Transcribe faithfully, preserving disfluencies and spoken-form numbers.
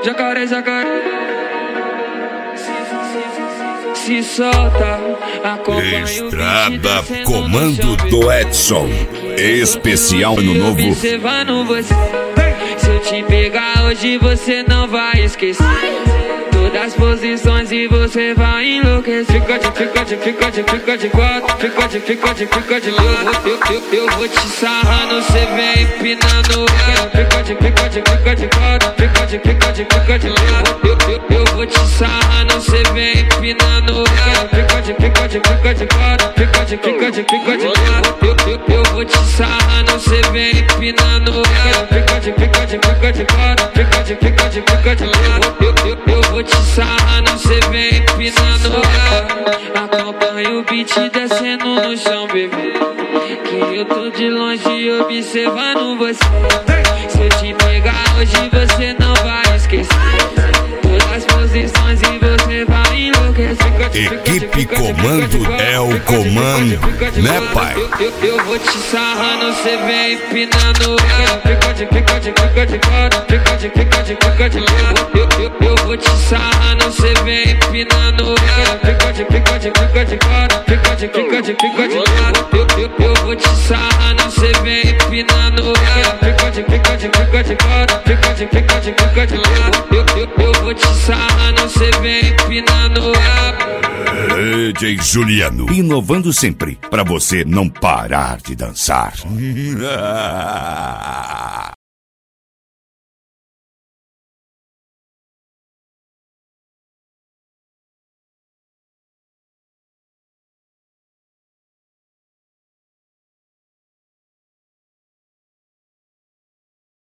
Jacaré, jacaré. Se solta, acompanha Estrada Comando do Edson. Especial Ano Novo. Observando você. Se eu te pegar hoje você não vai esquecer todas as posições e você vai enlouquecer. Fica de, fica de, fica de, fica de quatro. Fica de, fica de, fica de quatro. Eu, eu, eu vou te sarrando, cê vem empinando. Fica de, fica de, fica de quatro. Fica de, fica de, fica de quatro. Eu, eu, eu vou te sarrando, cê vem empinando. Fica de, fica de, fica de quatro. Fica de, fica de, fica de quatro. Eu, eu, eu vou te sarrando, cê vem empinando. Fica de, fica de, fica de quatro. Fica de, fica de, fica de quatro. Eu, eu, eu vou te sarrando, cê vem empinando. Acompanha o beat descendo no chão, bebê, que eu tô de longe observando você. Se eu te pegar hoje você não vai esquecer todas as posições e você vai enlouquecer. Equipe Comando é o comando, né, pai? Eu, eu, eu vou te sarrando, cê vem empinando. Fica de, fica de, fica de quatro. Fica de, fica de, fica de quatro. Eu, eu, eu vou te sarrando, cê vem empinando. Fica de, fica de, fica de quatro. Fica de, fica de, fica de quatro. Eu, eu, eu vou te sarrando, cê vem empinando. Fica de, fica de, fica de quatro. Fica de, fica de, fica de quatro. Eu, eu, eu vou te sarrando, cê vem empinando. D J Juliano, inovando sempre, pra você não parar de dançar.